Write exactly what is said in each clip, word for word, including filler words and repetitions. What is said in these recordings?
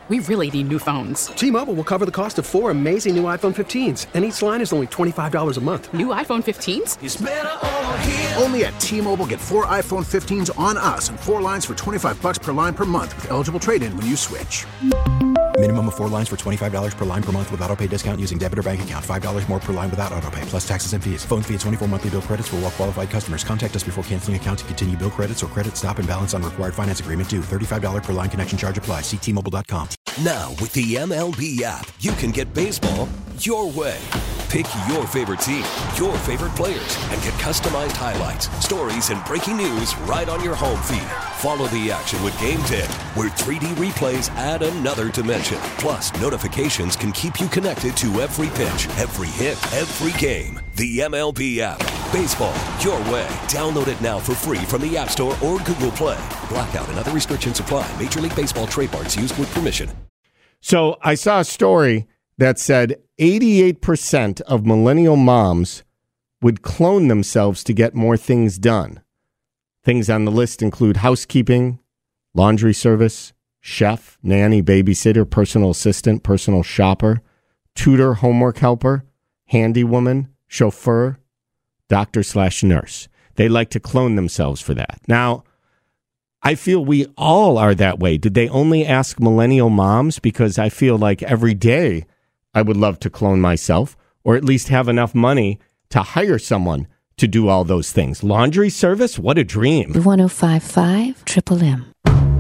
We really need new phones. T-Mobile will cover the cost of four amazing new iPhone fifteens, and each line is only twenty-five dollars a month. New iPhone fifteens? It's better over here. Only at T-Mobile, get four iPhone fifteens on us and four lines for twenty-five dollars per line per month with eligible trade-in when you switch. Minimum of four lines for twenty-five dollars per line per month with autopay discount using debit or bank account. five dollars more per line without autopay, plus taxes and fees. Phone fee at twenty-four monthly bill credits for well-qualified customers. Contact us before canceling account to continue bill credits or credit stop and balance on required finance agreement due. thirty-five dollars per line connection charge applies. See T Mobile dot com. Now, with the M L B app, you can get baseball your way. Pick your favorite team, your favorite players, and get customized highlights, stories, and breaking news right on your home feed. Follow the action with Game Day, where three D replays add another dimension. Plus, notifications can keep you connected to every pitch, every hit, every game. The M L B app. Baseball your way. Download it now for free from the App Store or Google Play. Blackout and other restrictions apply. Major League Baseball trademarks used with permission. So I saw a story that said eighty-eight percent of millennial moms would clone themselves to get more things done. Things on the list include housekeeping, laundry service, chef, nanny, babysitter, personal assistant, personal shopper, tutor, homework helper, handy woman, chauffeur, doctor slash nurse. They like to clone themselves for that. Now, I feel we all are that way. Did they only ask millennial moms? Because I feel like every day I would love to clone myself, or at least have enough money to hire someone to do all those things. Laundry service? What a dream. one oh five point five Triple M.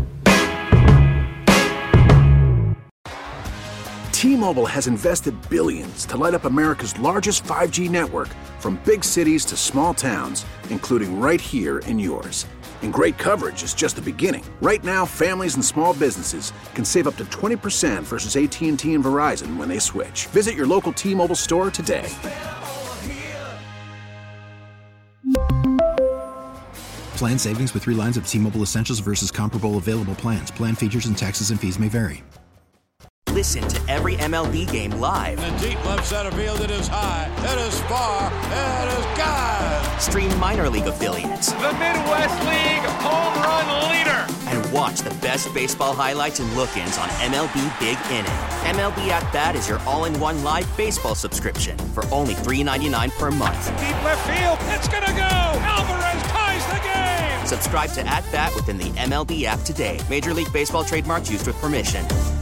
T-Mobile has invested billions to light up America's largest five G network, from big cities to small towns, including right here in yours. And great coverage is just the beginning. Right now, families and small businesses can save up to twenty percent versus A T and T and Verizon when they switch. Visit your local T-Mobile store today. Plan savings with three lines of T-Mobile Essentials versus comparable available plans. Plan features and taxes and fees may vary. Listen to every M L B game live. In the deep left center field, it is high, it is far, it is gone. Stream minor league affiliates. The Midwest League home run leader. And watch the best baseball highlights and look-ins on M L B Big Inning. M L B At Bat is your all-in-one live baseball subscription for only three dollars and ninety-nine cents per month. Deep left field, it's gonna go. Alvarez ties the game. Subscribe to At Bat within the M L B app today. Major League Baseball trademarks used with permission.